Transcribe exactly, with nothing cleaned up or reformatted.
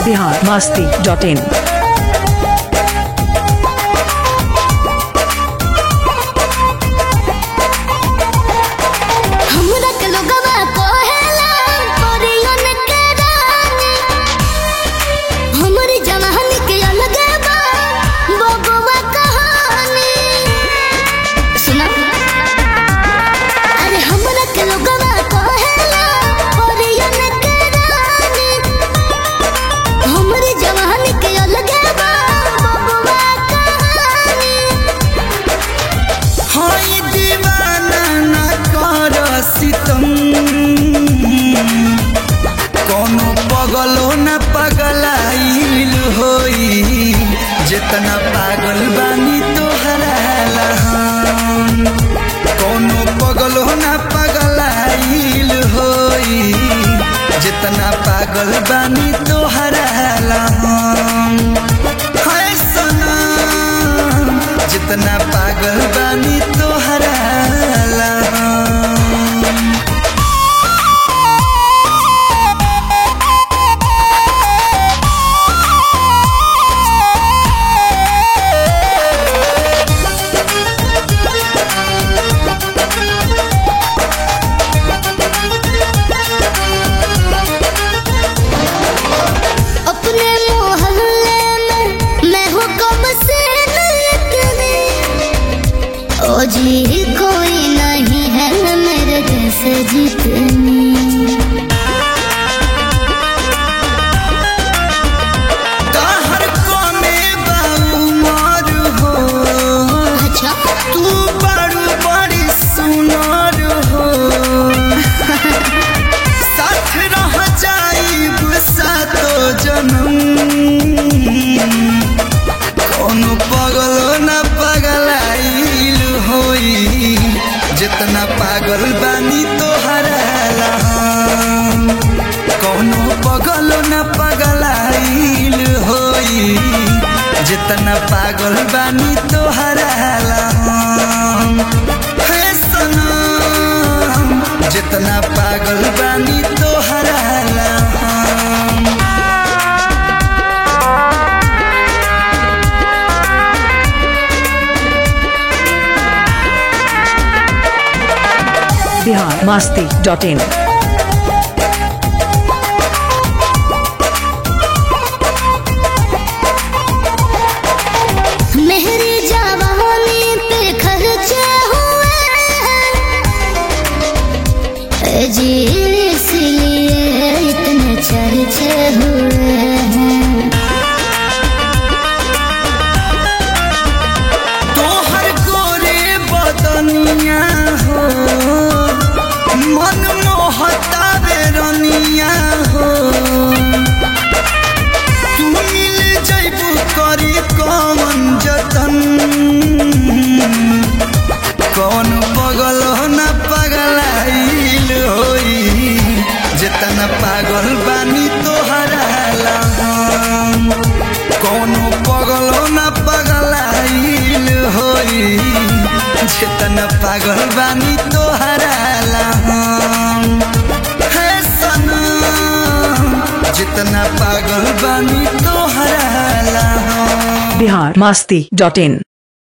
Bihar Masti dot इन। कोनो पगलो न पगलाइल होई जितना पागल बानी तोहरा लहन। कोनो पगलो न पगलाइल होई जितना पागल बानी तोहरा लहन। हाय सनम जितना पागल बानी तोहरा लहन। जी कोई नहीं है न मेरे जैसे जितनी हर कोने बाउमर हो। अच्छा तू बड़ू बड़ी सुनर हो। साथ रह जाइब सातो जन्म। कोनो पगलो न पगलाइल होई जितना पागल बानी तोहरा लहन। कोनो पगलो न पगलाइल होई जितना पागल बानी तोहरा लहन। हे सनम जितना पागल बानी तोहरा लहन। Bihar Masti dot in. मेरी जवानी पे खर्चे हुए हैं जी इसलिए इतने चर्चे हुए हैं। तोहर गोरे बदनिया हो मन मोहता बेरनिया हो। तू मिल जैबू करी कौन जतन। कौन पगल न पगलाइल होई जितना पागल बानी तोहरा लहन। कोनो पगल न पगलाइल होई जितना पागल बानी तोहरा लहन। हे सनम जितना पागल बानी तोहरा लहन। बिहार मस्ती डॉट इन।